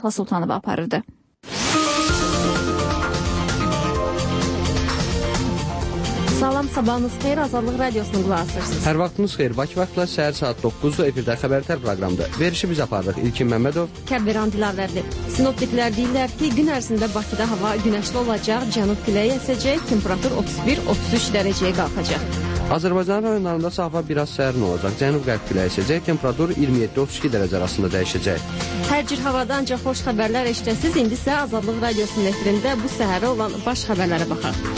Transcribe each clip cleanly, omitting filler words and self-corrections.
Şəfa Sultanova aparırdı. Salam, sabahınız xeyir, Azadlıq Radiosunu qulaq asırsınız. Hər vaxtınız xeyir, Bakı vaxtla səhər saat 9-da efirdə xəbərtər proqramda. Verişi biz apardıq. İlkin Məmmədov, Kəbberan Dilavərli. Sinoptiklər deyirlər ki, gün ərzində Bakıda hava günəşli olacaq, cənub küləyi əsəcək, temperatur 31-33 dərəcəyə qalxacaq. Azərbaycan rayonlarında hava biraz sərin olacaq, cənub-qərb küləyi əsəcək, temperatur 27-32 dərəcə arasında dəyişəcək. Hər cür havada ancaq xoş xəbərlər eşidəsiniz. İndi isə Azadlıq Radiosunun efirində bu səhərə olan baş xəbərlərə baxaq.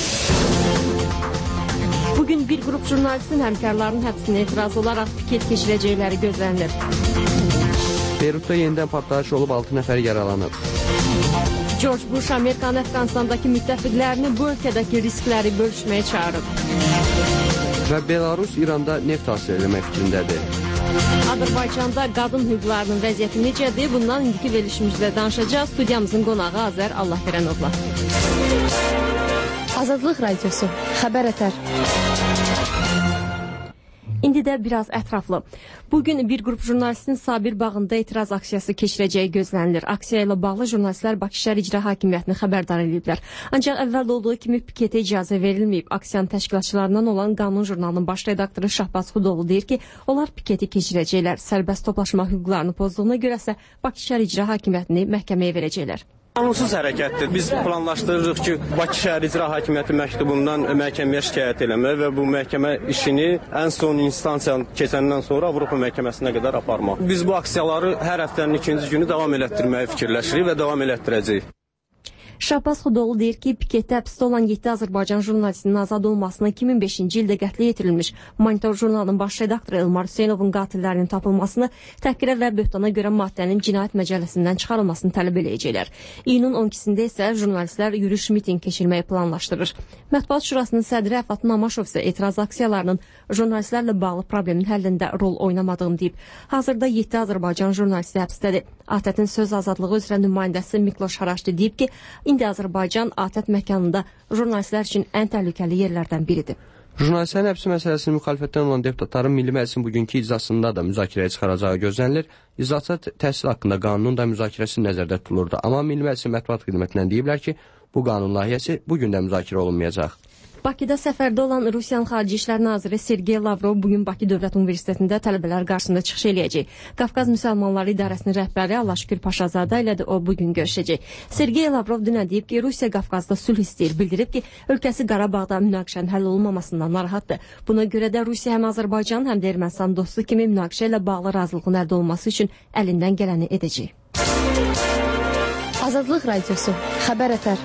Bugün bir qrup jurnalistin həmkarlarının həbsinə etiraz olaraq piket keçirəcəkləri gözlənilir. Beyrutda yenidən partlayış olub 6 nəfər yaralanıb. George Bush Amerikanın Əfqanistandakı müttəfiqlərini bu ölkədəki riskləri bölüşməyə çağırıb. Və Belarus İranda neft hasil eləmək fikrindədir. Azərbaycanda qadın hüquqlarının vəziyyəti necədir? Bundan indiki verilişimizdə danışacağız. Studiyamızın qonağı Azər Allahverənovla. Azadlıq Radiosu, xəbər ətər. İndi də biraz ətraflı. Bugün bir qrup jurnalistin Sabir bağında etiraz aksiyası keçirəcəyi gözlənilir. Aksiya ilə bağlı jurnalistlər Bakı Şəhər İcra Hakimiyyətini xəbərdar ediblər. Ancaq əvvəldə olduğu kimi piketə icazə verilməyib. Aksiyanın təşkilatçılarından olan Qanun jurnalının baş redaktoru Şahbaz Xudoğlu deyir ki, onlar piketi keçirəcəklər. Sərbəst toplaşma hüquqlarını pozduğuna görəsə Bakı Şəhər İcra Hakimiyyətini məhkəməyə verəcəklər. Qanunsuz hərəkətdir. Biz planlaşdırırıq ki, Bakı Şəhər İcra Hakimiyyəti məktubundan məhkəməyə şikayət eləmək və bu məhkəmə işini ən son instansiya keçəndən sonra Avropa məhkəməsinə qədər aparmaq. Biz bu aksiyaları hər həftənin ikinci günü davam elətdirməyi fikirləşirik və davam elətdirəcəyik. Şahbaz Xudoğlu deyir ki, piketdə həbsdə olan 7 Azərbaycan jurnalistinin azad olmasına 2005-ci ildə qətlə yetirilmiş Monitor jurnalının baş redaktoru Elmar Hüseynovun qatillərinin tapılmasını, təhqirə və böhtana görə maddənin cinayət məcəlləsindən çıxarılmasını tələb eləyəcəklər. İyunun 12-sində isə jurnalistlər yürüyüş miting keçirməyi planlaşdırır. Mətbuat Şurasının sədri Əfat Namaşov isə etiraz aksiyalarının jurnalistlərlə bağlı problemin həllində rol oynamadığını deyib. Hazırda 7 Azərbaycan jurnalisti həbsdədir. ATƏT-in söz azadlığı üzrə nümayəndəsi Mikloş Haraşdi deyib ki, İndi Azərbaycan ATƏT məkanında jurnalistlər üçün ən təhlükəli yerlərdən biridir. Jurnalistlərin həbsi məsələsinin müxalifətdən olan deputatların Milli Məclisin bugünkü iclasında da müzakirəyə çıxaracağı gözlənilir. İclasda təhsil haqqında qanunun da müzakirəsi nəzərdə tutulurdu. Amma Milli Məclisin mətbuat xidmətindən deyiblər ki, bu qanun layihəsi bugün də müzakirə olunmayacaq. Bakıda səfərdə olan Rusiyanın Xarici İşlər Naziri Sergey Lavrov bugün Bakı Dövlət Universitetində tələbələr qarşısında çıxış eləyəcək. Qafqaz Müsəlmanları İdarəsinin rəhbəri Allahşükür Paşazadə ilə də o bugün görüşəcək. Sergey Lavrov dünən deyib ki, Rusiya Qafqazda sülh istəyir. Bildirib ki, ölkəsi Qarabağda münaqişənin həll olunmamasından narahatdır. Buna görə də Rusiya həm Azərbaycan, həm də Ermənistan dostu kimi münaqişə ilə bağlı razılığın əldə olması üçün əlindən gələni edəcək. Azadlıq Radiosu, xəbər ətər.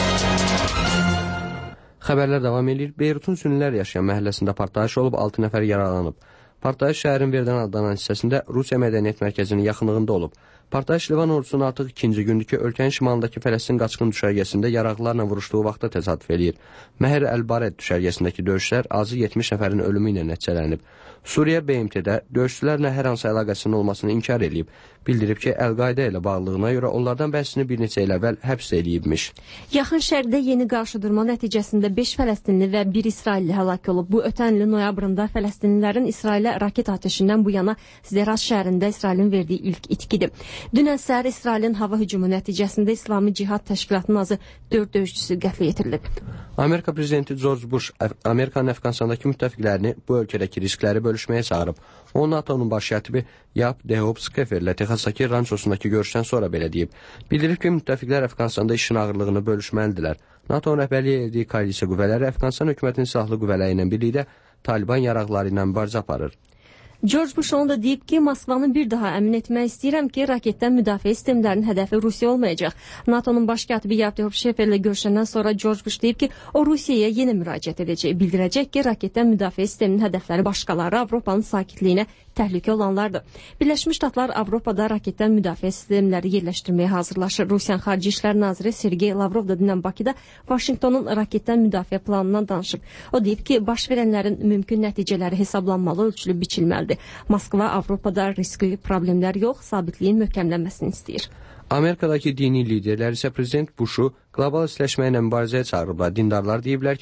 Xəbərlər davam edir. Beyrutun sünnilər yaşayan məhəlləsində partlayış olub 6 nəfər yaralanıb. Partlayış şəhərin Verdən adlanan hissəsində Rusiya Mədəniyyət Mərkəzinin yaxınlığında olub. Partlayış Livan ordusunun artıq ikinci gündür ki, ölkənin şimalındakı Fələstin qaçqın düşərgəsində yaraqlarla vuruşduğu vaxtda təsadüf eləyir. Məhər Əl-Bared düşərgəsindəki döyüşlər azı 70 nəfərin ölümü ilə nəticələnib. Suriya BMT-də döyüşçülərlə hər hansı əlaqəsinin olmasını inkar edib. Bildirib ki, Əl-Qayda ilə bağlılığına görə onlardan bəzisini bir neçə il əvvəl həbs edibmiş. Yaxın Şərqdə yeni qarşıdurma nəticəsində 5 Fələstinli və 1 İsrailli həlak olub. Bu ötən ilin noyabrında Fələstinlilərin İsrailə raket atəşindən bu yana Zəraz şəhərində İsrailin verdiyi ilk itkidir. Dünən səhər İsrailin hava hücumu nəticəsində İslami Cihad Təşkilatının azı 4 döyüşçüsü qətlə yetirilib. Amerika prezidenti George Bush Amerikanın Əfqanistandakı müttəfiqlərini bu ölkədəki riskləri bölüşməyə çağırıb. O, NATO'nun baş katibi Yap Dehop-Skeferlə Texasdakı rançosundakı görüşdən sonra belə deyib. Bildirib ki, müttəfiqlər Əfqanistanda işin ağırlığını bölüşməlidirlər. NATO rəhbərliyi etdiyi koalisiya qüvvələri Əfqanistan hökumətinin silahlı qüvvələri ilə birlikdə Taliban yaraqları ilə mübarizə aparır. George Bush onu da deyib ki, Moskvanı bir daha əmin etmək istəyirəm ki, raketdən müdafiə sistemlərinin hədəfi Rusiya olmayacaq. NATO'nun baş katibi Yap Dehop-Skeferlə görüşəndən sonra George Bush deyib ki, o Rusiyaya yenə müraciət edəcək. Bildirəcək ki, raketdən müdafiə sisteminin hədəfləri başqaları Avropanın sakitliyinə təhlükə olanlardır. Birləşmiş Ştatlar Avropada raketdən müdafiə sistemləri yerləşdirməyə hazırlaşır. Rusiyanın Xarici İşlər Naziri Sergey Lavrov da dünən Bakıda Vaşinqtonun raketdən müdafiə planından danışıb. O deyib ki, baş verənlərin mümkün nəticələri hesablanmalı, ölçülüb biçilməlidir. Moskva Avropada riskli problemlər yox, sabitliyin möhkəmlənməsini istəyir. Amerikadakı dini liderlər isə prezident Bush'u qlobal istiləşmə ilə mübarizəyə çağırıblar. Dindarlar deyiblər ki,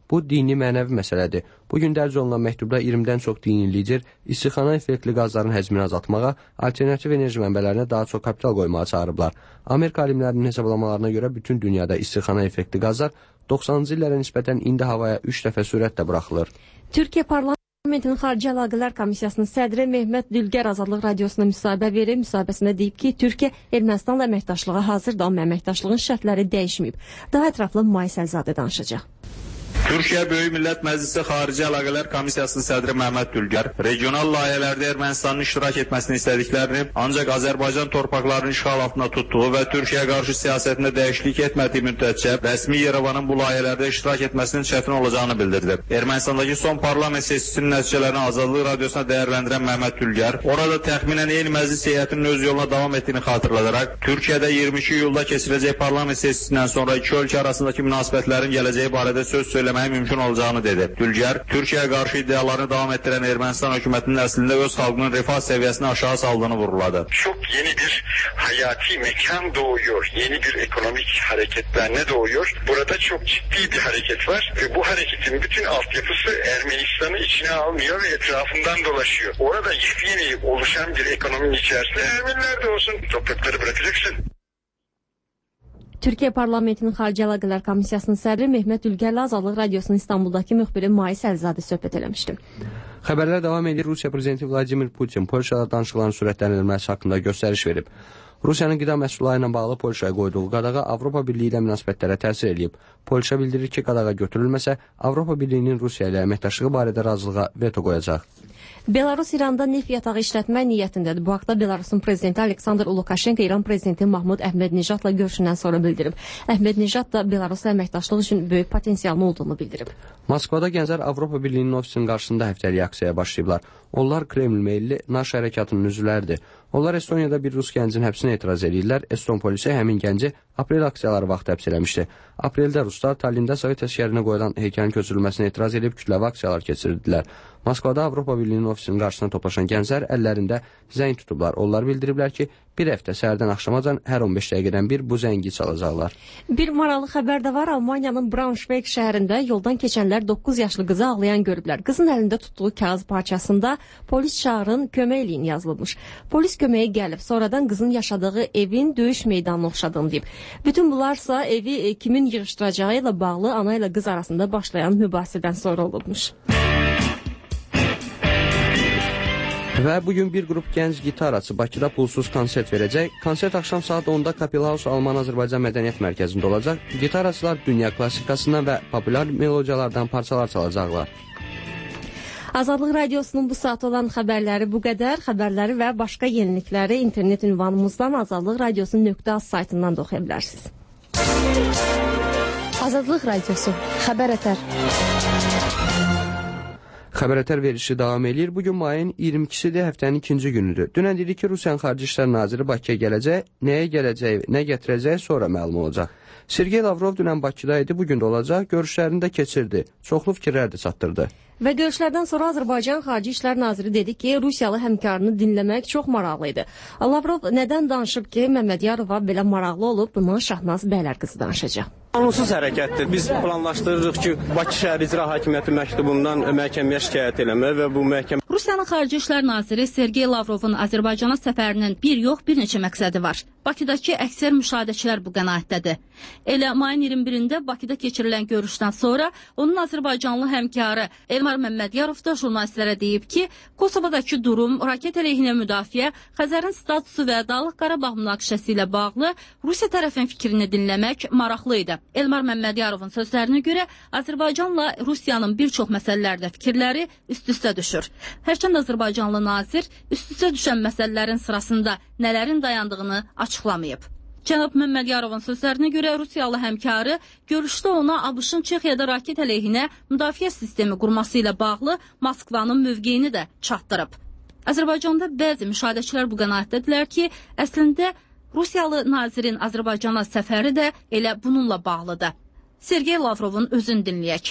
Bu dini mənəvi məsələdir. Bugün dərc olunan məktubda 20-dən çox dini lider istixana effektli qazların həzmini azaltmağa, alternativ enerji mənbələrinə daha çox kapital qoymağa çağırıblar. Amerika alimlərinin hesablamalarına görə bütün dünyada istixana effektli qazlar 90-cı illərə nisbətən indi havaya 3 dəfə sürətlə buraxılır. Türkiyə Parlamentinin Xarici Əlaqələr Komissiyasının sədri Mehmet Dülgər Azadlıq Radiosuna müsahibə verib. Müsahibəsində deyib ki, Türkiyə Ermənistanla əməkdaşlığa hazırdır, amma əməkdaşlığın şərtləri dəyişməyib. Daha ətraflı May Səlzadə danışacaq. Türkiyə Böyük Millət Məclisi Xarici Əlaqələr Komissiyasının sədri Məhəmməd Dülgər regional layihələrdə Ermənistanın iştirak etməsini istədiklərini, ancaq Azərbaycan torpaqlarının işğal altında tutduğu və Türkiyəyə qarşı siyasətində dəyişiklik etmədiyi müddətcə rəsmi Yerevanın bu layihələrdə iştirak etməsinin çətin olacağını bildirdi. Ermənistandakı son parlament sessiyasının nəticələrini Azadlıq Radiosuna dəyərləndirən Məhəmməd Dülgər, orada təxminən eyni məclis heyətinin öz yoluna davam etdiyini xatırladaraq, Türkiyədə 22 iyulda keçiriləcək parlament sessiyasından sonra iki ölkə arasındakı münasibətlərin gələcəyi barədə söz söyləməyə mümkün olacağını dedi. Dülgər, Türkiyəyə qarşı iddialarını davam etdirən Ermənistan hökumətinin əslində öz xalqının refah səviyyəsini aşağı saldığını vurguladı. Çok yeni bir hayati mekan doğuyor, yeni bir ekonomik hareketlenme doğuyor. Burada çok ciddi bir hareket var ve bu hareketin bütün altyapısı Ermenistan'ı içine almıyor ve etrafından dolaşıyor. Orada yeni oluşan bir ekonominin içerisinde Ermeniler de olsun, toprakları bırakacaksın. Türkiyə Parlamentinin Xarici Əlaqələr Komissiyasının sədri Mehmet Dülgərlə Azadlıq Radiosunun İstanbuldakı müxbiri May Səlzadə söhbət eləmişdi. Xəbərlər davam edir. Rusiya prezidenti Vladimir Putin Polşada danışıqların sürətləndirilməsi haqqında göstəriş verib. Rusiyanın qida məhsulları ilə bağlı Polşaya qoyduğu qadağa Avropa Birliyi ilə münasibətlərə təsir edib. Polşa bildirir ki, qadağa götürülməsə, Avropa Birliyinin Rusiya ilə əməkdaşlığı barədə razılığa veto qoyacaq. Belarus İranda neft yatağı işlətmək niyyətindədir. Bu haqda Belarusun prezidenti Aleksandr Lukaşenko İran prezidenti Mahmud Əhmədnijadla görüşündən sonra bildirib. Əhmədnijad da Belarusla əməkdaşlıq üçün böyük potensialın olduğunu bildirib. Moskvada gənclər Avropa Birliyinin ofisinin qarşısında həftəlik aksiyaya başlayıblar. Onlar Kreml meyilli Naş hərəkatının üzvləridir. Onlar Estoniyada bir rus gəncin həbsinə etiraz edirlər. Eston polisi həmin gənci aprel aksiyaları vaxtı həbs eləmişdi. Apreldə ruslar Tallində Sovet əsgərinə qoyulan heykəlin köçürülməsinə etiraz edib kütləvi aksiyalar keçirdilər. Moskvada Avropa Birliyinin ofisinin qarşısına toplaşan gənclər əllərində zəng tutublar. Onlar bildiriblər ki, bir həftə səhərdən axşamacan hər 15 dəqiqədən bir bu zəngi çalacaqlar. Bir maraqlı xəbər də var. Almaniyanın Braunschweig şəhərində yoldan keçənlər 9 yaşlı qızı ağlayan görüblər. Qızın əlində tutduğu kağız parçasında polis çağırın, kömək eləyin yazılmış. Polis köməyə gəlib, sonradan qızın yaşadığı evin döyüş meydanına oxşadığını deyib. Bütün bunlarsa evi kimin yığışdıracağı ilə bağlı ana ilə qız arasında başlayan mübahisədən sonra olubmuş. Və bugün bir qrup gənc gitaraçı Bakıda pulsuz konsert verəcək. Konsert axşam saat 10-da Kapelhaus Alman-Azərbaycan Mədəniyyət Mərkəzində olacaq. Gitaraçılar dünya klassikasından və populyar melodiyalardan parçalar çalacaqlar. Azadlıq Radiosunun bu saat olan xəbərləri bu qədər. Xəbərləri və başqa yenilikləri internet ünvanımızdan azadlıqradiosu.az saytından da oxuya bilərsiniz. Azadlıq Radiosu, xəbər ətər. Xəbərətər verilişi davam edir. Bugün mayın 22-sidir, həftənin ikinci günüdür. Dünən dedik ki, Rusiyanın Xarici İşlər Naziri Bakıya gələcək, nəyə gələcək, nə gətirəcək sonra məlum olacaq. Sergey Lavrov dünən Bakıda idi, bugün də olacaq, görüşlərini də keçirdi, çoxlu fikirlər də çatdırdı. Və görüşlərdən sonra Azərbaycan Xarici İşlər Naziri dedi ki, Rusiyalı həmkarını dinləmək çox maraqlı idi. Lavrov nədən danışıb ki, Məmmədiyarova belə maraqlı olub, bunu Şahnaz Bəylərqızı danışacaq. Qanunsuz hərəkətdir. Biz planlaşdırırıq ki, Bakı şəhər icra hakimiyyəti məktubundan məhkəməyə şikayət eləmə və bu məhkəmə... Rusiyanın Xarici İşlər Naziri Sergey Lavrovun Azərbaycana səfərinin bir yox, bir neçə məqsədi var. Bakıdakı əksər müşahidəçilər bu qənaətdədir. Elə mayın 21-də Bakıda keçirilən görüşdən sonra onun Azərbaycanlı həmkarı Elmar Məmmədiyarov da jurnalistlərə deyib ki, Kosovadakı durum, raket əleyhinə müdafiə, Xəzərin statusu və Dağlıq Qarabağ münaqişəsi ilə bağlı Rusiya tərəfin fikrini dinləmək maraqlı idi. Elmar Məmmədiyarovun sözlərinə görə Azərbaycanla Rusiyanın bir çox məsələlərdə fikirləri üst-üstə düşür. Hərçənd Azərbaycanlı nazir üst-üstə düşən məsələlərin sırasında nələrin dayandığını açıqlamayıb. Cənab Məmmədiyarovun sözlərinə görə Rusiyalı həmkarı görüşdə ona ABŞ-ın Çexiyada raket əleyhinə müdafiə sistemi qurması ilə bağlı Moskvanın mövqeyini də çatdırıb. Azərbaycanda bəzi müşahidəçilər bu qənaətdədirlər ki, əslində Rusiyalı nazirin Azərbaycana səfəri də elə bununla bağlıdır. Sergey Lavrovun özünü dinləyək.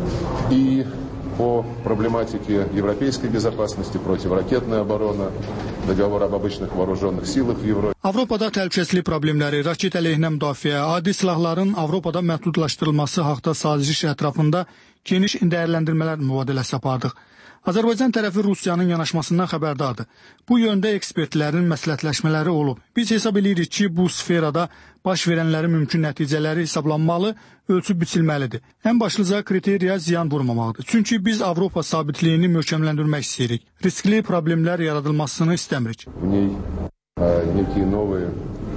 По проблематике европейской безопасности, противоракетной обороны, договор об обычных вооруженных силах в Европе. Avropada təhlükəsizlik problemləri, raket əleyhinə müdafiə, adi silahların Avropada məhdudlaşdırılması haqda saziş ətrafında geniş dəyərləndirmələr mübadiləsi apardıq. Azərbaycan tərəfi Rusiyanın yanaşmasından xəbərdardır. Bu yöndə ekspertlərin məsləhətləşmələri olub. Biz hesab edirik ki, bu sferada baş verənlərin mümkün nəticələri hesablanmalı, ölçüb biçilməlidir. Ən başlıca kriteriya ziyan vurmamaqdır. Çünki biz Avropa sabitliyini möhkəmləndirmək istəyirik. Riskli problemlər yaradılmasını istəmirik. Некие новые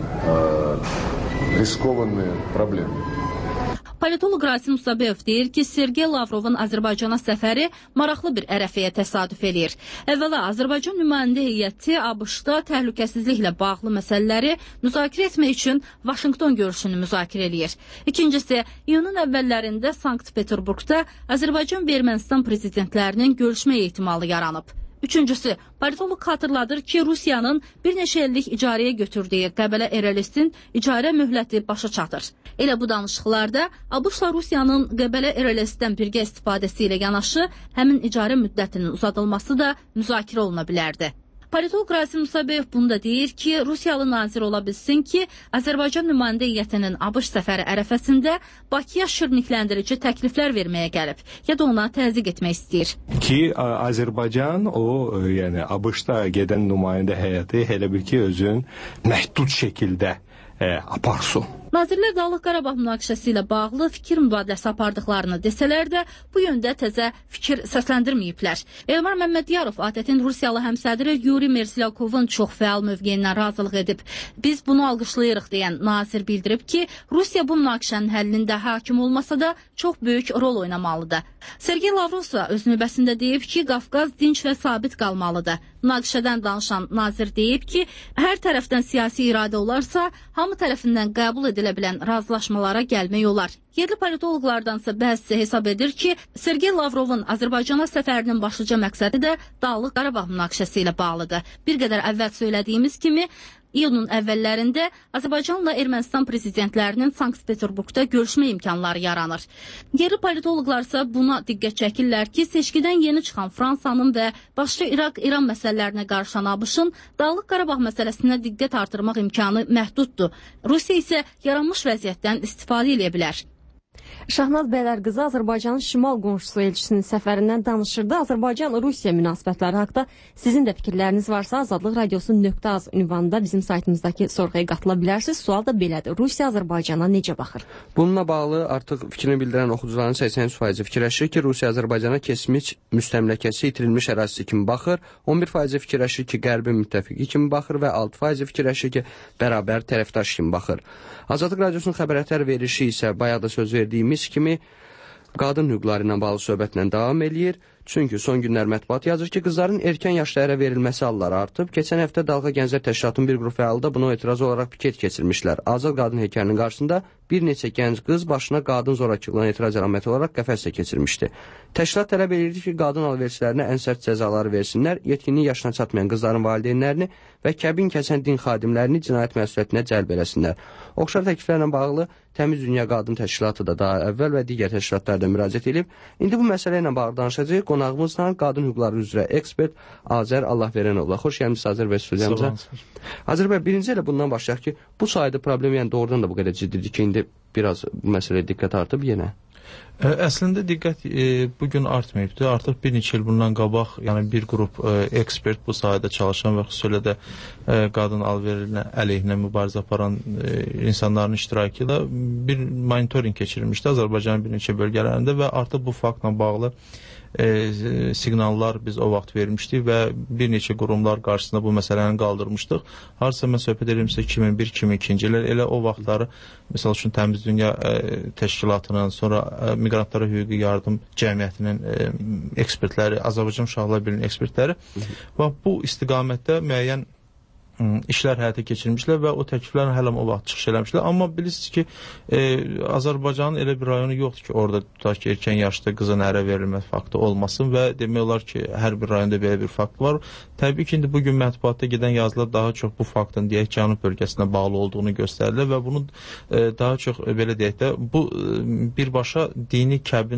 рискованные проблемы. Politolog Rasim Musabeyev deyir ki, Sergey Lavrovun Azərbaycana səfəri maraqlı bir ərəfəyə təsadüf edir. Əvvəla, Azərbaycan nümayəndə heyəti ABŞ-da təhlükəsizliklə bağlı məsələləri müzakirə etmək üçün Vaşinqton görüşünü müzakirə edir. İkincisi, iyunun əvvəllərində Sankt-Peterburqda Azərbaycan və Ermənistan prezidentlərinin görüşmə ehtimalı yaranıb. Üçüncüsü, politolog xatırladır ki, Rusiyanın bir neçə illik icarəyə götürdüyü Qəbələ Erəlestin icarə möhləti başa çatır. Elə bu danışıqlarda ABŞ-la Rusiyanın Qəbələ Erəlesdən birgə istifadəsi ilə yanaşı, həmin icarə müddətinin uzadılması da müzakirə oluna bilərdi. Politolog Rasim Musabeyev bunu da deyir ki, Rusiyalı nazir ola bilsin ki, Azərbaycan nümayəndə heyətinin ABŞ səfəri ərəfəsində Bakıya şirnikləndirici təkliflər verməyə gəlib, ya da ona təzyiq etmək istəyir. Ki, Azərbaycan yəni ABŞ-da gedən nümayəndə heyəti elə bil ki, özün məhdud şəkildə aparsın. Nazirlər Dağlıq Qarabağ münaqişəsi ilə bağlı fikir mübadiləsi apardıqlarını desələr də, bu yöndə təzə fikir səsləndirməyiblər. Elmar Məmmədiyarov ATƏT-in Rusiyalı həmsədri Yuri Mersilyakovun çox fəal mövqeyindən razılıq edib. Biz bunu alqışlayırıq deyən nazir bildirib ki, Rusiya bu münaqişənin həllində hakim olmasa da çox böyük rol oynamalıdır. Sergey Lavrov isə öz növbəsində deyib ki, Qafqaz dinc və sabit qalmalıdır. Münaqişədən danışan nazir deyib ki, hər tərəfdən siyasi iradə olarsa, hamı tərəfindən qəbul edilə bilən razılaşmalara gəlmək olar. Yerli politologlardansa bəzisi hesab edir ki, Sergey Lavrovun Azərbaycana səfərinin başlıca məqsədi də Dağlıq Qarabağ münaqişəsi ilə bağlıdır. Bir qədər əvvəl söylədiyimiz kimi, iyunun əvvəllərində Azərbaycanla Ermənistan prezidentlərinin Sankt-Peterburqda görüşmə imkanları yaranır. Yerli politologlar isə buna diqqət çəkirlər ki, seçkidən yeni çıxan Fransanın və başqa İraq-İran məsələlərinə qarışan ABŞ-ın Dağlıq Qarabağ məsələsinə diqqət artırmaq imkanı məhduddur. Rusiya isə yaranmış vəziyyətdən istifadə edə bilər. Şahnaz Bəylərqızı Azərbaycanın şimal qonşusu elçisinin səfərindən danışırdı. Azərbaycan-Rusiya münasibətləri haqda sizin də fikirləriniz varsa Azadlıq Radiosu .az ünvanında bizim saytımızdakı sorğuya qatıla bilərsiniz. Sual da belədir. Rusiya Azərbaycana necə baxır? Bununla bağlı artıq fikrini bildirən oxucuların 83% fikirləşir ki, Rusiya Azərbaycana keçmiş müstəmləkəsi, itirilmiş ərazisi kimi baxır. 11% fikirləşir ki, qərbi müttəfiqi kimi baxır və 6% fikirləşir ki, bərabər tərəfdaş kimi baxır. Azadlıq Radiosunun xəbərətər verişi isə bayaq da söz verdiyimiz kimi qadın hüquqları ilə bağlı söhbətlə davam eləyir. Çünki son günlər mətbuat yazır ki, qızların erkən yaşda ərə verilməsi halları artıb. Keçən həftə Dalğa Gənclər Təşkilatının bir qrup fəalı da buna etiraz olaraq piket keçirmişlər. Azad qadın heykəlinin qarşısında bir neçə gənc qız başına qadın zorakılığına etiraz əlaməti olaraq qəfəslə keçirmişdi. Təşkilat tələb edirdi ki, qadın alverçilərinə ən sərt cəzaları versinlər, yetkinlik yaşına çatmayan qızların valideynlərini və kəbin kəsən din xadimlərini cinayət məsuliyyətinə cəlb eləsinlər. Oxşar təkliflərlə bağlı Təmiz Dünya Qadın Təşkilatı da daha əvvəl və digər təşkilatlar da müraciət edib. İndi bu məsələ ilə bağlı danışacağıq. Qonağımızla qadın hüquqları üzrə ekspert Azər Allahverənovla. Xoş gəlmisiniz Azər bəy studiyamıza. Azər bəy, birinci elə bundan başlayaq ki, bu sayda problem yəni doğrudan da bu qədər ciddidir ki, indi biraz bu məsələyə diqqət artıb yenə. Əslində diqqət bugün artmayıbdır. Artıq bir neçə il bundan qabaq, yəni bir qrup ekspert bu sahədə çalışan və xüsusilə də qadın alverərinə əleyhinə mübarizə aparan insanların iştirakı ilə bir monitoring keçirilmişdi Azərbaycanın bir neçə bölgələrində və artıq bu faktla bağlı siqnallar biz o vaxt vermişdik və bir neçə qurumlar qarşısında bu məsələni qaldırmışdıq. Harasa mən söhbət edirəmsə 2001-2002-ci illər elə o vaxtları məsəl üçün Təmiz Dünya Təşkilatının, sonra Miqrantlara Hüquqi Yardım Cəmiyyətinin ekspertləri, Azərbaycan Uşaqlar Birliyinin ekspertləri və bu istiqamətdə müəyyən işlər həyata keçirmişlər və o təkliflərin hələ o vaxt çıxış eləmişlər. Amma bilirsiniz ki, Azərbaycanın elə bir rayonu yoxdur ki, orada tutaq ki, erkən yaşda qızın ərə verilmə faktı olmasın və demək olar ki, hər bir rayonda belə bir fakt var. Təbii ki, indi bugün mətbuatda gedən yazılar daha çox bu faktın deyək Cənub bölgəsinə bağlı olduğunu göstərilir və bunu daha çox belə deyək də bu birbaşa dini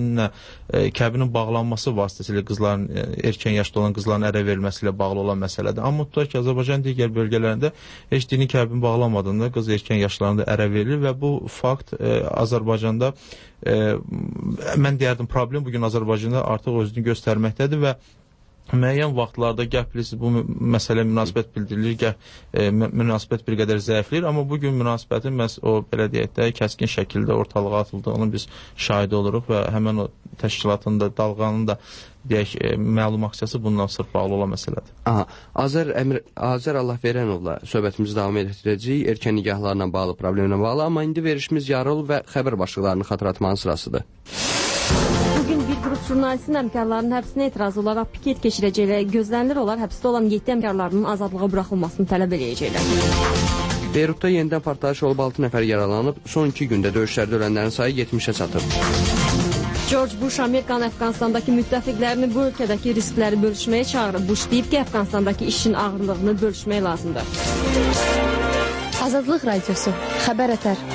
kəbinin bağlanması vasitəsilə qızların erkən yaşda olan qızların ərə verilməsi ilə bağlı olan məsələdir. Amma tutaq ki, Azərbaycan digər bölgələrində bölgələrində heç dini kəbin bağlamadığında qız erkən yaşlarında ərə verilir və bu fakt Azərbaycanda mən deyərdim problem bugün Azərbaycanda artıq özünü göstərməkdədir və müəyyən vaxtlarda gəh bilirsiniz bu məsələ münasibət bildirilir, gəh münasibət bir qədər zəifləyir, amma bugün münasibətin məhz o belə deyək də kəskin şəkildə ortalığa atıldığını biz şahidi oluruq və həmin o təşkilatın da dalğanın da deyək məlum aksiyası bundan sırf bağlı olan məsələdir. Aha, Azər Allahverənovla söhbətimizi davam etdirəcəyik. Erkən nigahlarla bağlı problemlə bağlı, amma indi verişimiz yarı olub və xəbər başlıqlarını xatırlatmanın sırasıdır. Jurnalistin əmkarlarının həbsinə etiraz olaraq piket keçirəcəklər. Gözlənilir olar həbsdə olan 7 əmkarlarının azadlığa buraxılmasını tələb edəcəklər. Beyrutda yenidən partlayış olub 6 nəfər yaralanıb. Son 2 gündə döyüşlərdə ölənlərin sayı 70-ə çatıb. George Bush Amerikanın Əfqanistandakı müttəfiqlərini bu ölkədəki riskləri bölüşməyə çağırıb. Bush deyib ki, Əfqanistandakı işin ağırlığını bölüşmək lazımdır. Azadlıq Radiosu, Xəbər Ətər.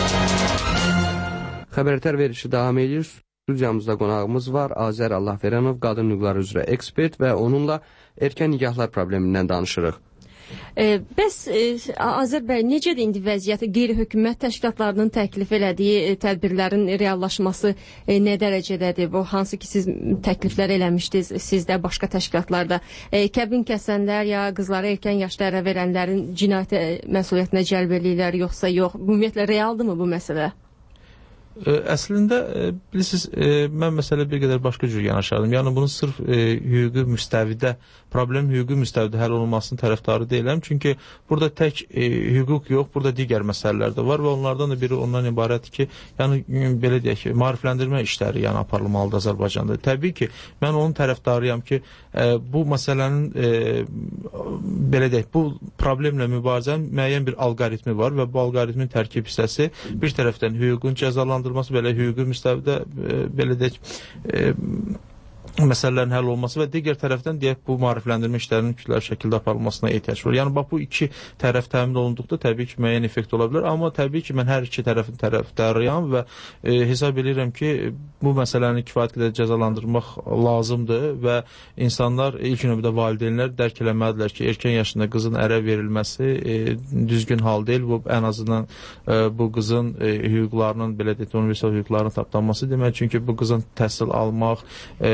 Xəbər Ətər verişi davam edir. Studiyamızda qonağımız var. Azər Allahverənov, qadın hüquqları üzrə ekspert və onunla erkən nigahlar problemindən danışırıq. Bəs Azər bəy, necədir indi vəziyyəti? Qeyri-hökumət təşkilatlarının təklif elədiyi tədbirlərin reallaşması nə dərəcədədir? Bu hansı ki siz təkliflər eləmişdiniz, sizdə başqa təşkilatlarda. Kəbin kəsənlər ya qızlara erkən yaşda ərə verənlərin cinayət məsuliyyətinə cəlb eləyirlər, yoxsa yox? Ümumiyyətlə realdırmı bu məsələ? Əslində, bilirsiniz, mən məsələ bir qədər başqa cür yanaşardım. Yəni, bunu sırf hüquqi müstəvidə, problem hüquqi müstəvidə həll olunmasının tərəfdarı deyiləm. Çünki burada tək hüquq yox, burada digər məsələlər də var və onlardan da biri ondan ibarətdir ki, yəni, belə deyək ki, maarifləndirmə işləri yəni, aparılmalıdır Azərbaycanda. Təbii ki, mən onun tərəfdarıyam ki, bu məsələnin, belə deyək, bu problemlə mübarizənin müəyyən bir alqoritmi var və bu alqoritmin tərkib hissəsi bir tərəfdən hüququn cəzalandırılması, belə hüquqi müstəvidə, belə deyək, məsələlərin həll olması və digər tərəfdən deyək bu maarifləndirmə işlərinin kütləvi şəkildə aparılmasına ehtiyac var. Yəni bax bu iki tərəf təmin olunduqda təbii ki müəyyən effekt ola bilər, amma təbii ki mən hər iki tərəfin tərəfdarıyam və hesab edirəm ki bu məsələni kifayət qədər cəzalandırmaq lazımdır və insanlar ilk növbədə valideynlər dərk eləməlidirlər ki, erkən yaşında qızın ərə verilməsi düzgün hal deyil. Bu ən azından bu qızın hüquqlarının belə deyək universal hüquqlarının tapdanması demək, çünki bu qızın təhsil almaq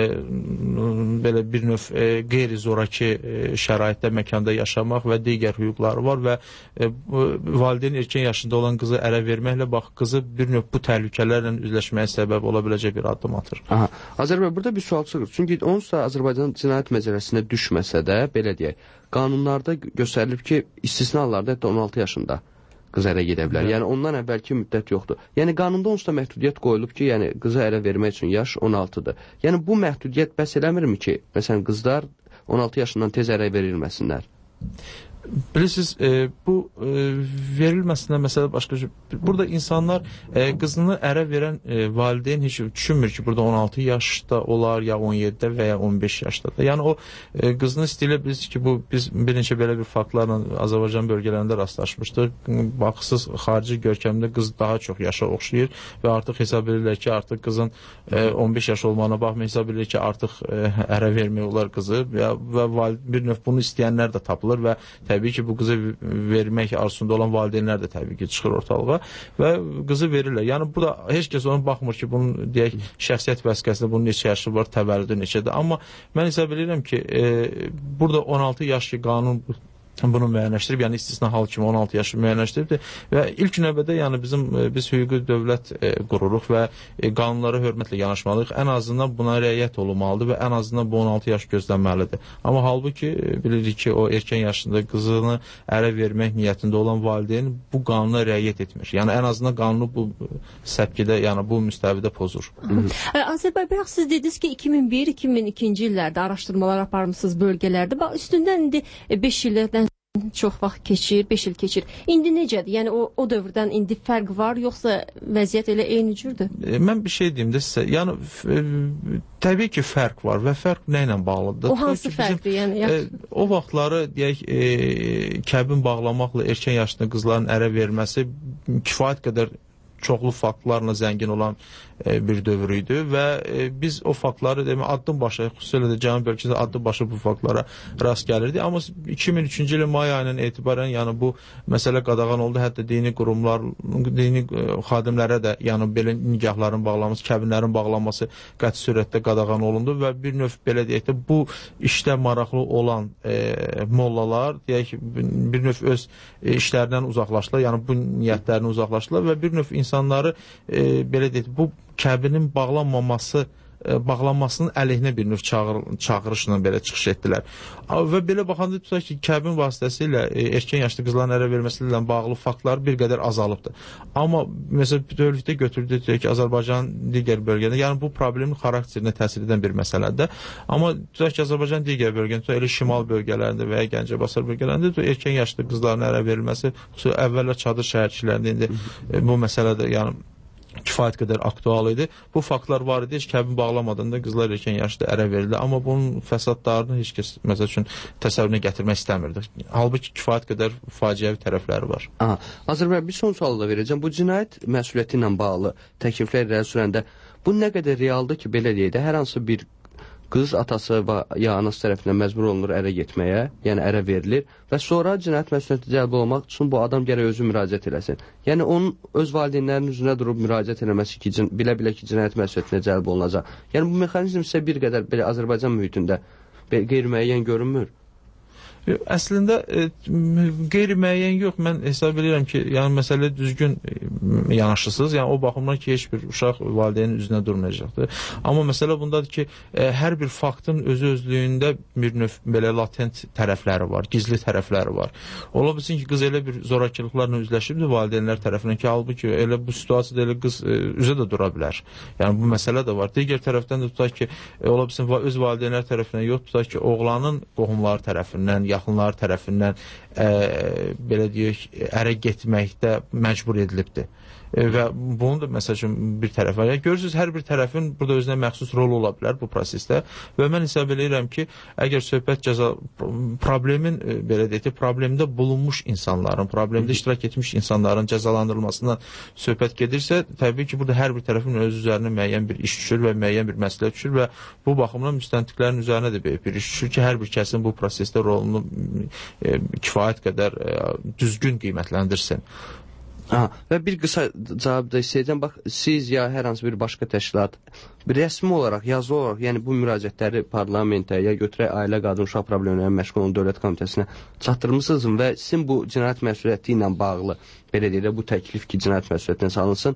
belə bir növ qeyri-zoraki şəraitdə, məkanda yaşamaq və digər hüquqları var və valideyn erkən yaşında olan qızı ərə verməklə bax, qızı bir növ bu təhlükələrlə üzləşməyə səbəb ola biləcək bir addım atır. Aha. Azərbaycan, burada bir sual çıxır. Çünki onsuz da Azərbaycan cinayət məcəlləsinə düşməsə də, belə deyək, qanunlarda göstərilib ki, istisnalarda hətta 16 yaşında qız ərə gedə bilər. Yəni ondan əvvəlki müddət yoxdur. Yəni qanunda onsuz da məhdudiyyət qoyulub ki, yəni qızı ərə vermək üçün yaş 16-dır. Yəni bu məhdudiyyət bəs eləmirmi ki, məsələn qızlar 16 yaşından tez ərə verilməsinlər? Bilirsiniz, bu verilməsindən məsələ başqa. Burada insanlar qızını ərə verən valideyn heç düşünmür ki, burada 16 yaşda olar, ya 17-də və ya 15 yaşda da. Yəni o qızını istəyirlər, bilirsiniz ki, biz bir neçə belə bir faktlarla Azərbaycan bölgələrində rastlaşmışdıq. Baxısız, xarici görkəmdə qız daha çox yaşa oxşayır və artıq hesab edirlər ki, artıq qızın 15 yaş olmağına baxmayın, hesab edirlər ki, artıq ərə vermək olar qızı və bir növ bunu istəyənlər də tapılır və təbii ki, bu qızı vermək arzusunda olan valideynlər də təbii ki, çıxır ortalığa və qızı verirlər. Yəni, bu da heç kəs ona baxmır ki, bunun, deyək, şəxsiyyət vəsiqəsində bunun neçə yaşı var, təvəllüdü neçədir. Amma mən hesab edirəm ki, burada 16 yaş ki, qanun bunu müəyyənləşdirib, yəni istisna hal kimi 16 yaşı müəyyənləşdiribdir və ilk növbədə yəni biz hüquqi dövlət qururuq və qanunlara hörmətlə yanaşmalıyıq. Ən azından buna riayət olunmalıdır və ən azından bu 16 yaş gözlənməlidir. Amma halbuki bilirik ki, o erkən yaşında qızını ərə vermək niyyətində olan valideyn bu qanuna riayət etmir. Yəni ən azından qanunu bu səpkidə, yəni bu müstəvidə pozur. Azərbaycan, siz dediniz ki 2001-2002-ci illərdə araşdırmalar aparmışsınız bölgələrdə. Bax, üstündən indi 5 illərdən çox vaxt keçir, 5 il keçir. İndi necədir? Yəni o dövrdən indi fərq var, yoxsa vəziyyət elə eyni cürdür? Mən bir şey deyim də sizə. Yəni təbii ki, fərq var və fərq nə ilə bağlıdır? O hansı fərqdir? Yəni o vaxtları deyək kəbin bağlamaqla erkən yaşında qızların ərə verməsi kifayət qədər çoxlu faktlarla zəngin olan bir dövr idi və biz o faktları addım başı, xüsusilə də Cənub bölgəsində addım başı bu faktlara rast gəlirdi. Amma 2003-cü ilin may ayının etibarən yəni bu məsələ qadağan oldu. Hətta dini qurumlar, dini xadimlərə də yəni belə nigahların bağlanması, kəbinlərin bağlanması qəti surətdə qadağan olundu və bir növ belə deyək də bu işdə maraqlı olan mollalar deyək ki, bir növ öz işlərindən uzaqlaşdılar, yəni bu niyyətlərini uzaqlaşdılar və bir növ insanları belə deyək bu kəbinin bağlanmasının əleyhinə bir növ çağırışla belə çıxış etdilər. Və belə baxanda tutaq ki, kəbin vasitəsilə erkən yaşlı qızların ərə verməsi ilə bağlı faktlar bir qədər azalıbdır. Amma məsələn bütövlükdə götürdük ki, Azərbaycanın digər bölgələrində, yəni bu problemin xarakterinə təsir edən bir məsələdir. Amma tutaq ki, Azərbaycanın digər bölgələrində, elə şimal bölgələrində və ya Gəncəbasar bölgələrində erkən yaşlı qızların ərə verilməsi, xüsusilə əvvəllər çadır şəhərçilərində indi bu məsələdə yəni kifayət qədər aktual idi. Bu faktlar var idi, heç kəbin bağlamadan da qızlar erkən yaşda ərə verildi. Amma bunun fəsadlarını heç kəs məsəl üçün təsəvvürünə gətirmək istəmirdi. Halbuki kifayət qədər faciəvi tərəfləri var. Azərbaycan, bir son sualı da verəcəm. Bu cinayət məsuliyyəti ilə bağlı təkliflər irəli sürəndə bu nə qədər realdır ki, belə deyək də, hər hansı bir qız atası və ya anası tərəfindən məcbur olunur ərə getməyə, yəni ərə verilir və sonra cinayət məsuliyyəti cəlb olmaq üçün bu adam gərək özü müraciət eləsin. Yəni onun öz valideynlərinin üzünə durub müraciət eləməsi ki, bilə-bilə ki, cinayət məsuliyyətinə cəlb olunacaq. Yəni bu mexanizm isə bir qədər belə Azərbaycan mühitində qeyri-müəyyən görünmür. Əslində qeyri-müəyyən yox, mən hesab edirəm ki, yəni məsələ düzgün yanaşırsınız, yəni o baxımdan ki, heç bir uşaq valideynin üzünə durmayacaqdır. Amma məsələ bundadır ki, hər bir faktın özü-özlüyündə bir növ belə latent tərəfləri var, gizli tərəfləri var. Ola bilsin ki, qız elə bir zorakılıqlarla üzləşibdir valideynlər tərəfindən ki, halbuki elə bu situasiyada elə qız üzə də dura bilər. Yəni bu məsələ də var. Digər tərəfdən də tutaq ki, ola bilsin öz valideynlər tərəfindən yox, tutaq ki, oğlanın qohumları tərəfindən, yaxınları tərəfindən belə deyək, ərə getməkdə məcbur edilibdir. Və bunun da məsəl üçün bir tərəf var. Yəni, görürsünüz, hər bir tərəfin burada özünə məxsus rolu ola bilər bu prosesdə və mən hesab edirəm ki, əgər söhbət problemin, belə deyək, problemdə bulunmuş insanların, problemdə iştirak etmiş insanların cəzalandırılmasından söhbət gedirsə, təbii ki, burada hər bir tərəfin öz üzərinə müəyyən bir iş düşür və müəyyən bir məsələ düşür və bu baxımdan müstəntiqlərin üzərinə də böyük bir iş düşür ki, hər bir kəsin bu prosesdə rolunu kifayət qədər düzgün qiymətləndirsin. Və bir qısa cavab da istəyəcəm. Bax, siz ya hər hansı bir başqa təşkilat rəsmi olaraq, yazılı olaraq, yəni bu müraciətləri parlamentə ya götürək Ailə Qadın Uşaq Problemləri məşğul olan Dövlət Komitəsinə çatdırmısınız və sizin bu cinayət məsuliyyəti ilə bağlı, belə deyək, bu təklif ki, cinayət məsuliyyətinə salınsın,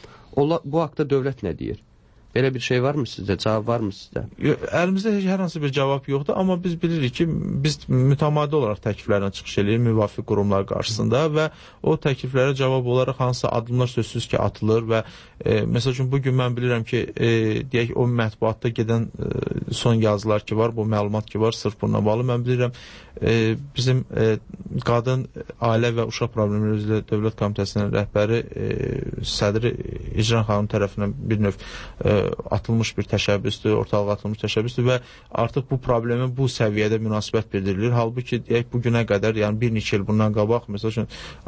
bu haqda dövlət nə deyir? Belə bir şey varmı sizdə? Cavab varmı sizdə? Əlimizdə hər hansı bir cavab yoxdur, amma biz bilirik ki, biz mütəmadi olaraq təkliflərdən çıxış edirik müvafiq qurumlar qarşısında və o təkliflərə cavab olaraq hansısa addımlar sözsüz ki, atılır və məsəl üçün bugün mən bilirəm ki, deyək o mətbuatda gedən son yazılar ki var, bu məlumat ki var, sırf bununla bağlı mən bilirəm bizim Qadın, Ailə və Uşaq Problemləri üzrə Dövlət Komitəsinin rəhbəri sədri İcran xanım tərəfindən bir növ atılmış bir təşəbbüsdür, ortalığa atılmış təşəbbüsdür və artıq bu problemin bu səviyyədə münasibət bildirilir. Halbuki deyək bu günə qədər, yəni bir neçə il bundan qabaq, məsəl üçün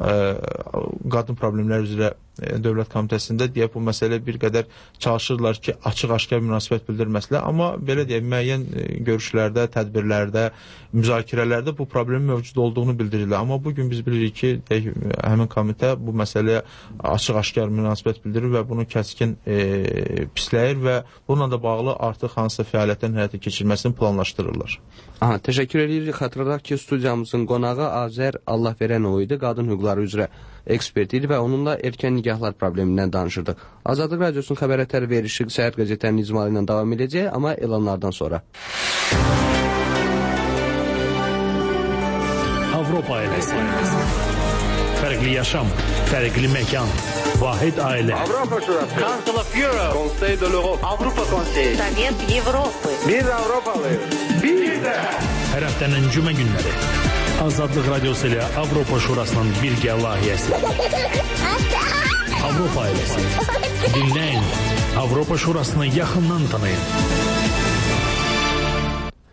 Qadın Problemləri üzrə Dövlət Komitəsində deyək bu məsələ bir qədər çalışırlar ki, açıq-aşkar münasibət bildirməsələr, amma belə deyək müəyyən görüşlərdə, tədbirlərdə, müzakirələrdə bu problemin mövcud olduğunu bildirirlər. Amma bugün biz bilirik ki, deyək, həmin komitə bu məsələyə açıq-aşkar münasibət bildirir və bunu kəskin pisləyir və bununla da bağlı artıq hansısa fəaliyyətlərin həyata keçirilməsini planlaşdırırlar. Təşəkkür edirik. Xatırladaq ki, studiyamızın qonağı Azər Allahverənov idi, qadın hüquqları üzrə ekspert idi və onunla erkən nigahlar problemindən danışırdıq. Azadlıq Radiosunun xəbər ətəri verişi Səhər qəzetlərinin icmalı ilə davam edəcək, amma elanlardan sonra. Avropa ailəsi. Fərqli yaşam, fərqli məkan, vahid ailə. Avropa Şurası. Council of Europe. Conseil de l'Europe. Avropa Konseyi. Sovet Avropa. Biz Avropalıyız. Biz də. Hər həftənin cümə günləri. Azadlıq Radiosu ilə Avropa Şurasının birgə layihəsi. Avropa ailəsi. Dinləyin. Avropa Şurasını yaxından tanıyın.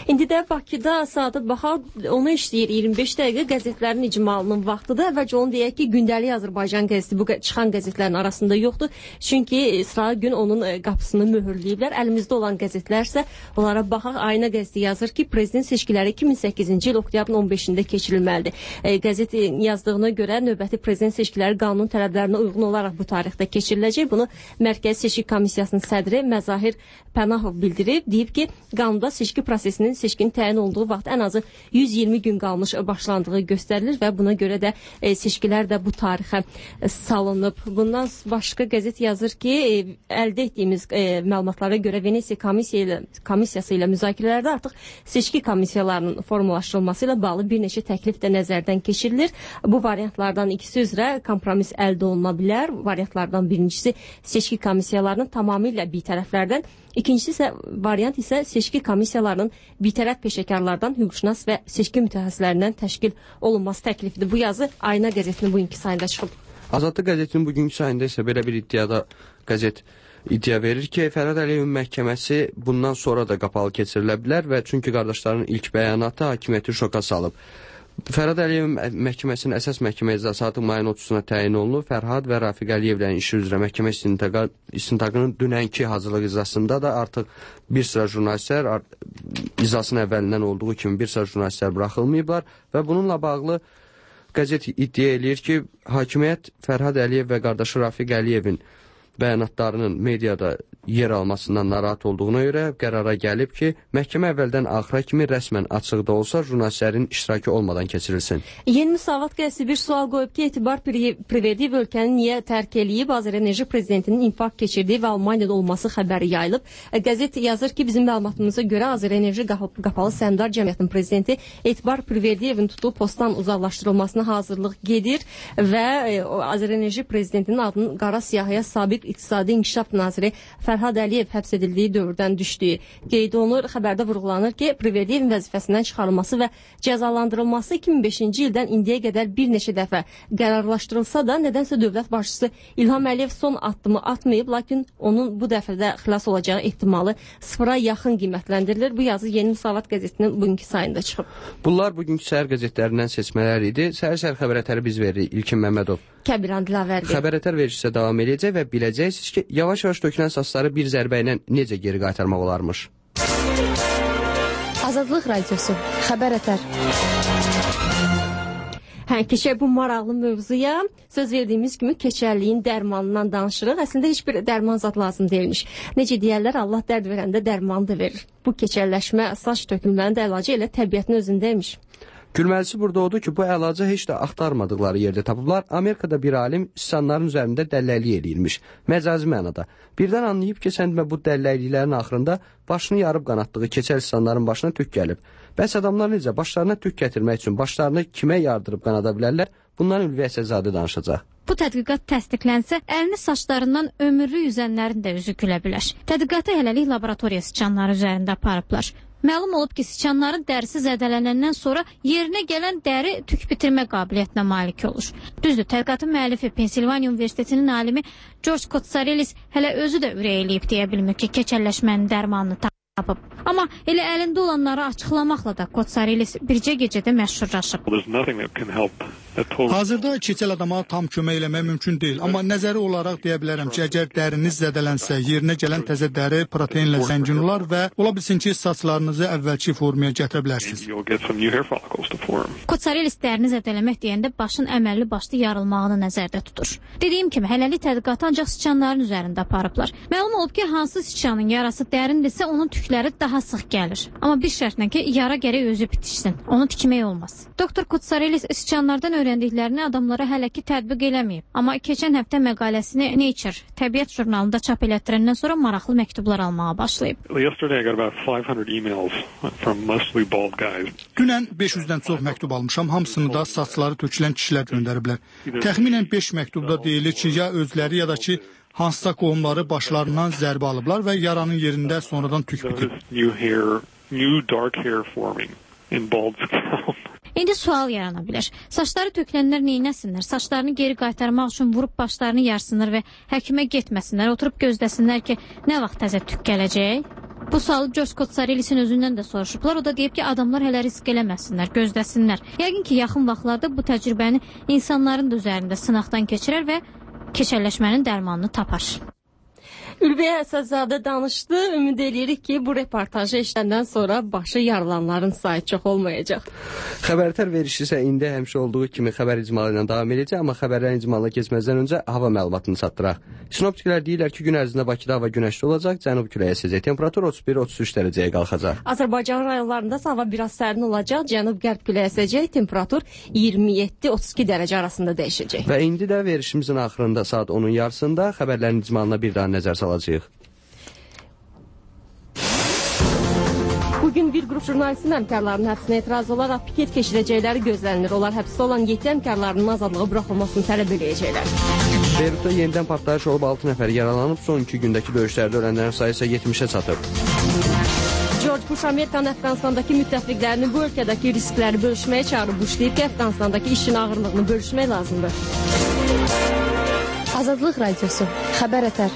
İndi də Bakıda saata baxaq, ona işləyir 25 dəqiqə qəzetlərin icmalının vaxtıdır. Əvvəlcə onu deyək ki, gündəlik Azərbaycan qəzeti bu çıxan qəzetlərin arasında yoxdur. Çünki sıra gün onun qapısını möhürləyiblər. Əlimizdə olan qəzetlər isə onlara baxaq. Ayna qəzeti yazır ki, prezident seçkiləri 2008-ci il oktyabrın 15-də keçirilməlidir. Qəzet yazdığına görə növbəti prezident seçkiləri qanun tələblərinə uyğun olaraq bu tarixdə keçiriləcək. Bunu Mərkəzi Seçki Komissiyasının sədri Məzahir Pənahov bildirib. Deyib ki, qanunda seçki prosesinin seçkinin təyin olduğu vaxt ən azı 120 gün qalmış başlandığı göstərilir və buna görə də seçkilər də bu tarixə salınıb. Bundan başqa qəzet yazır ki, əldə etdiyimiz məlumatlara görə Venesiya komissiyası ilə müzakirələrdə artıq seçki komissiyalarının formalaşdırılması ilə bağlı bir neçə təklif də nəzərdən keçirilir. Bu variantlardan ikisi üzrə kompromis əldə oluna bilər. Variantlardan birincisi seçki komissiyalarının tamamilə bitərəflərdən, İkincisi variant isə seçki komissiyalarının bitərəf peşəkarlardan, hüquqşünas və seçki mütəxəssislərindən təşkil olunması təklifidir. Bu yazı Ayna qəzetinin bugünkü sayında çıxıb. Azadlıq qəzetinin bugünkü sayında isə belə bir iddiada qəzet iddia verir ki, Fərhad Əliyevin məhkəməsi bundan sonra da qapalı keçirilə bilər və çünki qardaşlarının ilk bəyanatı hakimiyyəti şoka salıb. Fərhad Əliyevin məhkəməsinin əsas məhkəmə iclası artıq mayın 30-una təyin olunub. Fərhad və Rafiq Əliyevlərin işi üzrə məhkəmə istintaqının dünənki hazırlıq iclasında da artıq bir sıra jurnalistlər iclasının əvvəlindən olduğu kimi bir sıra jurnalistlər buraxılmayıblar və bununla bağlı qəzet iddia eləyir ki, hakimiyyət Fərhad Əliyev və qardaşı Rafiq Əliyevin bəyanatlarının mediada yer almasından narahat olduğuna görə qərara gəlib ki, məhkəmə əvvəldən axıra kimi rəsmən açıqda olsa jurnalistlərin iştirakı olmadan keçirilsin. Yeni Müsavat qəzeti bir sual qoyub ki, Etibar Priverdiyev ölkəni niyə tərk eləyib? Azərenerji prezidentinin infarkt keçirdiyi və Almaniyada olması xəbəri yayılıb. Qəzet yazır ki, bizim məlumatımıza görə Azərenerji qapalı səhmdar cəmiyyətinin prezidenti Etibar Priverdiyevin tutulub postdan uzaqlaşdırılmasına hazırlıq gedir və Azərenerji prezidentinin adının qara siyahıya sabiq İqtisadi İnkişaf naziri Fərhad Əliyev həbs edildiyi dövrdən düşdüyü qeyd olunur. Xəbərdə vurğulanır ki, Priverdiyevin vəzifəsindən çıxarılması və cəzalandırılması 2005-ci ildən indiyə qədər bir neçə dəfə qərarlaşdırılsa da, nədənsə dövlət başçısı İlham Əliyev son addımı atmayıb, lakin onun bu dəfədə xilas olacağı ehtimalı sıfıra yaxın qiymətləndirilir. Bu yazı Yeni Müsavat qəzetinin bugünkü sayında çıxıb. Bunlar bugünkü səhər qəzetlərindən seçmələr idi. Səhər xəbər ətəri biz veririk. İlkin Məmmədov. Kəbiran Dilavərdi. Xəbər ətər vericisi davam edəcək və biləcəksiniz ki, yavaş-yavaş tökülən saçları bir zərbə ilə necə geri qaytarmaq olarmış. Azadlıq radiosu. Xəbər ətər. Keçək bu maraqlı mövzuya. Söz verdiyimiz kimi keçərliyin dərmanından danışırıq. Əslində heç bir dərman zad lazım deyilmiş. Necə deyərlər, Allah dərd verəndə dərmanı da verir. Bu keçərləşmə, saç tökülmənin də əlacı elə təbiətin özündəymiş. Gülməlisi burada odur ki, bu əlacı heç də axtarmadıqları yerdə tapıblar. Amerikada bir alim siçanların üzərində dəlləklik eləyirmiş. Məcazi mənada. Birdən anlayıb ki, səndmə bu dəlləkliklərin axırında başını yarıb qanatdığı keçəl siçanların başına tük gəlib. Bəs adamlar necə başlarına tük gətirmək üçün başlarını kimə yardırıb qanada bilərlər? Bundan Ülvi Əsəzadə danışacaq. Bu tədqiqat təsdiqlənsə, əlini saçlarından ömürlü üzənlərin də üzü gülə bilər. Tədqiqatı hələlik laboratoriya siçanları üzərində aparıblar. Məlum olub ki, siçanların dərisi zədələnəndən sonra yerinə gələn dəri tük bitirmə qabiliyyətinə malik olur. Düzdür, tədqiqatın müəllifi Pensilvaniya Universitetinin alimi George Kotsarelis hələ özü də ürək eləyib deyə bilmir ki, keçərləşmənin dərmanını tapıb. Amma elə əlində olanları açıqlamaqla da Kotsarelis bircə gecədə məşhurlaşıb. Hazırda keçəl adama tam kömək eləmək mümkün deyil. Amma nəzəri olaraq deyə bilərəm ki, əgər dəriniz zədələnsə, yerinə gələn təzə dəri proteinlə zəngin olar və ola bilsin ki, saçlarınızı əvvəlki formaya gətirə bilərsiniz. Kotsarelis dərini zədələmək deyəndə başın əməlli başlı yarılmağını nəzərdə tutur. Dediyim kimi, hələlik tədqiqatı ancaq siçanların üzərində aparıblar. Məlum olub ki, hansı siçanın yarası dərindirsə, onun tükləri daha sıx gəlir. Amma bir şərtlə ki, yara gərək özü bitişsin. Onu tikmək olmaz. Doktor Kotsarelis siçanlardan öyrəndiklərini adamlara hələ ki tətbiq eləməyib. Amma keçən həftə məqaləsini Nature, Təbiət jurnalında çap elətdirəndən sonra maraqlı məktublar almağa başlayıb. Dünən 500-dən çox məktub almışam. Hamısını da saçları tökülən kişilər göndəriblər. Təxminən 5 məktubda deyilir ki, ya özləri ya da ki, hansısa qohumları başlarından zərbə alıblar və yaranın yerində sonradan tük bitib. İndi sual yarana bilər. Saçları tökülənlər neynəsinlər? Saçlarını geri qaytarmaq üçün vurub başlarını yarsınlar və həkimə getməsinlər, oturub gözləsinlər ki, nə vaxt təzə tük gələcək? Bu sualı George Kotsarelisin özündən də soruşublar. O da deyib ki, adamlar hələ risk eləməsinlər, gözləsinlər. Yəqin ki, yaxın vaxtlarda bu təcrübəni insanların da üzərində sınaqdan keçirər və keçərləşmənin dərmanını tapar. Ülviyə Əsədzadə danışdı. Ümid edirik ki, bu reportajı eşidəndən sonra başı yarılanların sayı çox olmayacaq. Xəbərtər verişi isə indi həmişə olduğu kimi xəbər icmalı ilə davam edəcək, amma xəbərlərin icmalına keçməzdən öncə hava məlumatını çatdıraq. Sinoptiklər deyirlər ki, gün ərzində Bakıda hava günəşli olacaq, cənub küləyi əsəcək. Temperatur 31-33 dərəcəyə qalxacaq. Azərbaycan rayonlarında hava biraz sərin olacaq, cənub-qərb küləyi əsəcək. Temperatur 27-32 dərəcə arasında dəyişəcək. Və indi də verişimizin axırında saat 10-un yarısında xəbərlərin icmalına bir daha nəzər salacağıq. Bugün bir qrup jurnalistin həmkarlarının həbsinə etiraz olaraq piket keçirəcəkləri gözlənilir. Onlar həbsdə olan 7 həmkarlarının azadlığı buraxılmasını tələb edəcəklər. Beyrutda yenidən partlayış olub 6 nəfər yaralanıb, son 2 gündəki döyüşlərdə ölənlərin sayı isə 70-ə çatıb. George Bush Amerikanın Əfqanistandakı müttəfiqlərini bu ölkədəki riskləri bölüşməyə çağırıb. Bush deyib ki, Əfqanistandakı işin ağırlığını bölüşmək lazımdır. Azadlıq Radiosu, xəbər ətər.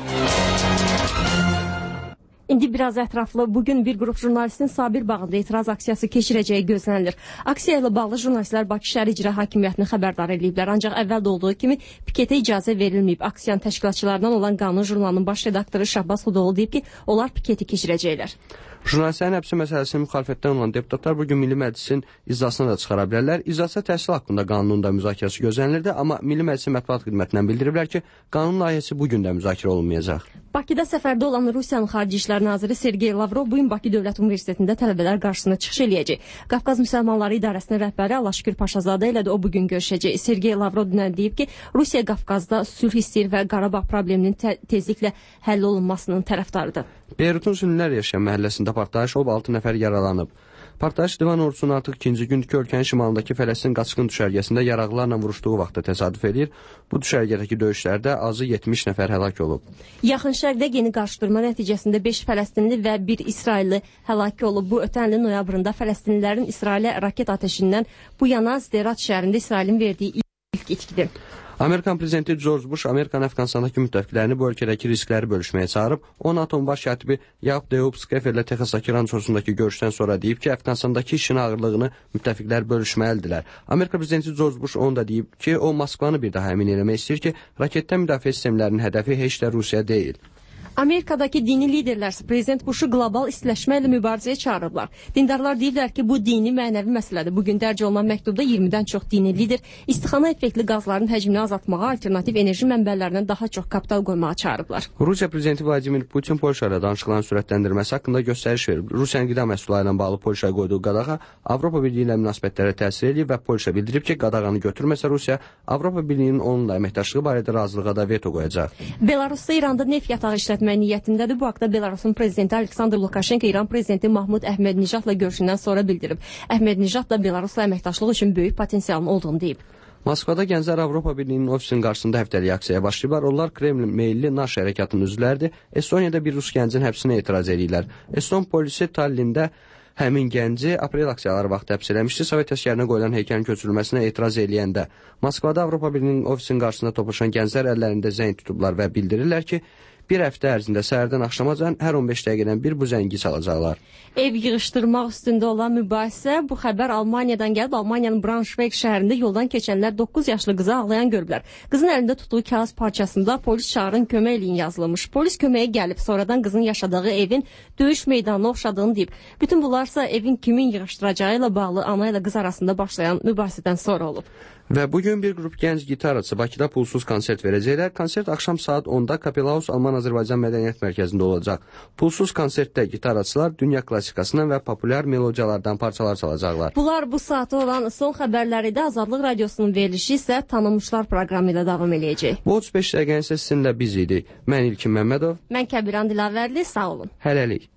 İndi biraz ətraflı, bugün bir qrup jurnalistin Sabir bağında etiraz aksiyası keçirəcəyi gözlənilir. Aksiya ilə bağlı jurnalistlər Bakı Şəhər İcra Hakimiyyətini xəbərdar ediblər. Ancaq əvvəldə olduğu kimi piketə icazə verilməyib. Aksiyanın təşkilatçılarından olan Qanun jurnalının baş redaktoru Şahbaz Xudoğlu deyib ki, onlar piketi keçirəcəklər. Jurnalistlərin həbsi məsələsinin müxalifətdən olan deputatlar bugün Milli Məclisin iclasına da çıxara bilərlər. İclasda təhsil haqqında qanunun da müzakirəsi gözlənilirdi, amma Milli Məclisin mətbuat xidmətindən bildiriblər ki, qanun layihəsi bugün də müzakirə olunmayacaq. Bakıda səfərdə olan Rusiyanın Xarici İşlər Naziri Sergey Lavrov bu gün Bakı Dövlət Universitetində tələbələr qarşısına çıxış eləyəcək. Qafqaz Müsəlmanları İdarəsinin rəhbəri Allahşükür Paşazadə ilə də o bugün görüşəcək. Sergey Lavrov dünən deyib ki, Rusiya Qafqazda sülh istəyir və Qarabağ probleminin tezliklə həll olunmasının tərəfdarıdır. Beyrutun Sünnilər yaşayan məhəlləsində partlayış olub 6 nəfər yaralanıb. Partlayış Livan ordusunun artıq ikinci gündür ki, ölkənin şimalındakı Fələstin qaçqın düşərgəsində yaraqlarla vuruşduğu vaxtda təsadüf edir. Bu düşərgədəki döyüşlərdə azı 70 nəfər həlak olub. Yaxın Şərqdə yeni qarşıdurma nəticəsində 5 Fələstinli və 1 İsrailli həlak olub. Bu ötən ilin noyabrında Fələstinlilərin İsrailə raket atəşindən bu yana Zderat şəhərində İsrailin verdiyi ilk itkidir. Amerikan prezidenti George Bush Amerikanın Əfqanistandakı müttəfiqlərini bu ölkədəki riskləri bölüşməyə çağırıb. O, NATO'nun baş katibi Yakup Deupskeferlə Texasdakı rançosundakı görüşdən sonra deyib ki, Əfqanistandakı işin ağırlığını müttəfiqlər bölüşməlidirlər. Amerika prezidenti George Bush onu da deyib ki, o Moskvanı bir daha əmin eləmək istəyir ki, raketdən müdafiə sistemlərinin hədəfi heç də Rusiya deyil. Amerikadakı dini liderlər prezident Bush'u qlobal istiləşmə ilə mübarizəyə çağırıblar. Dindarlar deyirlər ki, bu dini mənəvi məsələdir. Bugün dərc olunan məktubda 20-dən çox dini lider istixana effektli qazların həcmini azaltmağa, alternativ enerji mənbələrindən daha çox kapital qoymağa çağırıblar. Rusiya prezidenti Vladimir Putin Polşa ilə danışıqların sürətləndirilməsi haqqında göstəriş verib. Rusiyanın qida məhsulları ilə bağlı Polşaya qoyduğu qadağa Avropa Birliyi ilə münasibətlərə təsir edib və Polşa bildirib ki, qadağanı götürməsə Rusiya Avropa Birliyinin onunla əməkdaşlığı barədə razılığa da veto qoyacaq. Belarusda İranda neft yatağı işlətmə niyyətindədir. Bu haqda Belarusun prezidenti Aleksandr Lukashenko İran prezidenti Mahmud Əhmədnijadla görüşündən sonra bildirib. Əhmədnijad da Belarusla əməkdaşlıq üçün böyük potensialın olduğunu deyib. Moskvada gənclər Avropa Birliyinin ofisinin qarşısında həftəlik aksiyaya başlayıblar. Onlar Kremlin meyilli Naş hərəkatının üzvləridir. Estoniyada bir rus gəncin həbsinə etiraz edirlər. Eston polisi Tallində həmin gənci aprel aksiyaları vaxtı həbs eləmişdi. Sovet əsgərinə qoyulan heykəlin köçürülməsinə etiraz eləyəndə. Moskvada Avropa Birliyinin ofisinin qarşısında toplaşan gənclər əllərində zəng tutublar və bildirirlər ki, bir həftə ərzində səhərdən axşamacan hər 15 dəqiqədən bir bu zəngi çalacaqlar. Ev yığışdırmaq üstündə olan mübahisə, bu xəbər Almaniyadan gəlib. Almaniyanın Braunschweig şəhərində yoldan keçənlər 9 yaşlı qızı ağlayan görüblər. Qızın əlində tutduğu kağız parçasında polis çağırın, kömək eləyin yazılmış. Polis köməyə gəlib, sonradan qızın yaşadığı evin döyüş meydanına oxşadığını deyib. Bütün bunlarsa evin kimin yığışdıracağı ilə bağlı ana ilə qız arasında başlayan mübahisədən sonra olub. Və bugün bir qrup gənc gitarçı Bakıda pulsuz konsert verəcəklər. Konsert axşam saat 10-da Kapelaus Alman-Azərbaycan Mədəniyyət Mərkəzində olacaq. Pulsuz konsertdə gitarçılar dünya klassikasından və populyar melodiyalardan parçalar çalacaqlar. Bunlar bu saata olan son xəbərləri də Azadlıq Radiosunun verilişi isə Tanınmışlar proqramı ilə davam eləyəcək. Bu 35 dəqiqənin isə sizinlə biz idik. Mən İlkin Məmmədov. Mən Kəbiran Dilavərli, sağ olun. Hələlik.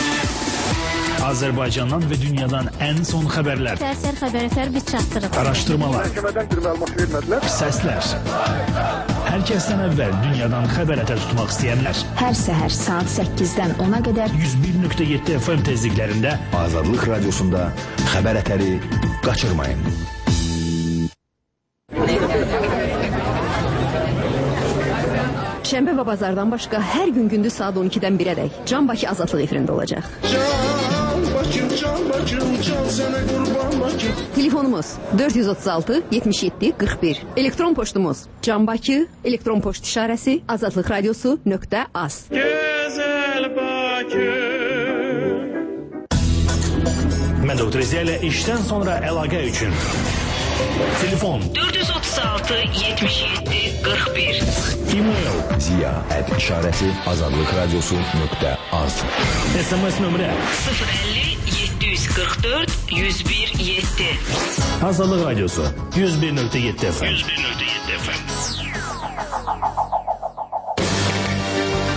Azərbaycandan və dünyadan ən son xəbərlər. Səhər xəbər biz çatdırırıq. Araşdırmalar. Məhkəmədən bir məlumat vermədilər. Səslər. Hər kəsdən əvvəl dünyadan xəbər ətər tutmaq istəyənlər. Hər səhər saat 8-dən 10-a qədər 101.7 FM tezliklərində Azadlıq Radiosunda xəbər ətəri qaçırmayın. Şənbə və bazardan başqa hər gün gündüz saat 12-dən 1-ədək Can Bakı Azadlıq efirində olacaq. Can Bakım, can sənə qurban Bakım. Telefonumuz 436 77 41. Elektron poçtumuz canbaki, elektron poçt işarəsi azadlıqradiosu.az. Gözəl Bakım. Mən Doktor Ziya ilə işdən sonra əlaqə üçün telefon 436 77 41. E-mail ziya@işarəsi azadlıqradiosu.az. SMS nömrə 050 744 101 7. Azadlıq Radiosu 101.7 FM.